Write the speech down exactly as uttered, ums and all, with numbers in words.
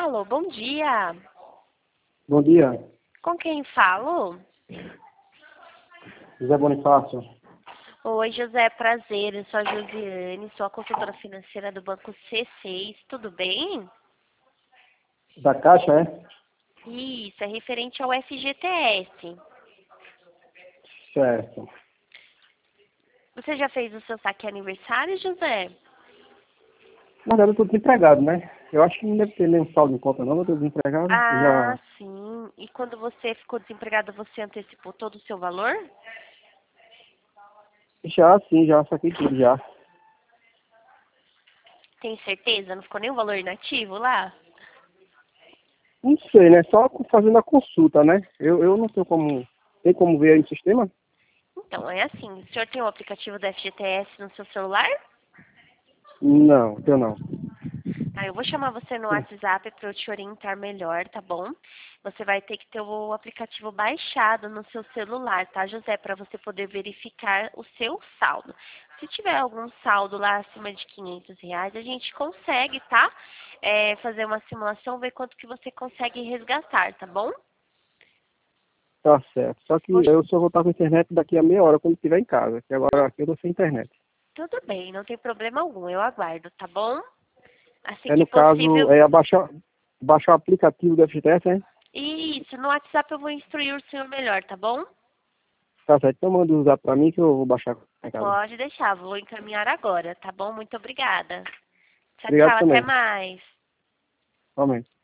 Alô, bom dia. Bom dia, Com quem falo? José Bonifácio. Oi, José, prazer. Eu sou a Josiane, sou a consultora financeira do Banco C seis. Tudo bem? Da Caixa, é? Isso, é referente ao F G T S. Certo. Você já fez o seu saque aniversário, José? Na verdade, eu estou desempregado, né? Eu acho que não deve ter nenhum saldo em conta, não. Eu estou desempregado. Ah, Já, sim. E quando você ficou desempregado, você antecipou todo o seu valor? já sim, já saquei tudo, já. Tem certeza? Não ficou nenhum valor inativo lá? Não sei, né? Só fazendo a consulta, né? Eu, eu não tenho como... Tem como ver aí no sistema? Então, é assim. O senhor tem o aplicativo da F G T S no seu celular? Não, tenho não. Tá, eu vou chamar você no WhatsApp para eu te orientar melhor, tá bom? Você vai ter que ter o aplicativo baixado no seu celular, tá, José? Para você poder verificar o seu saldo. Se tiver algum saldo lá acima de quinhentos reais, a gente consegue, tá? É, fazer uma simulação, ver quanto que você consegue resgatar, tá bom? Tá certo. Só que Vou- eu só vou estar com a internet daqui a meia hora, quando estiver em casa. Que agora aqui eu tô sem internet. Tudo bem, não tem problema algum, eu aguardo, tá bom? Assim É, que no caso, possível. é abaixar, baixar o aplicativo do F G T S, né? Isso, no WhatsApp eu vou instruir o senhor melhor, tá bom? Tá certo. Então manda usar pra mim que eu vou baixar em casa. Pode deixar, vou encaminhar agora, tá bom? Muito obrigada. Tchau, Obrigado tchau, até também. mais. Amém.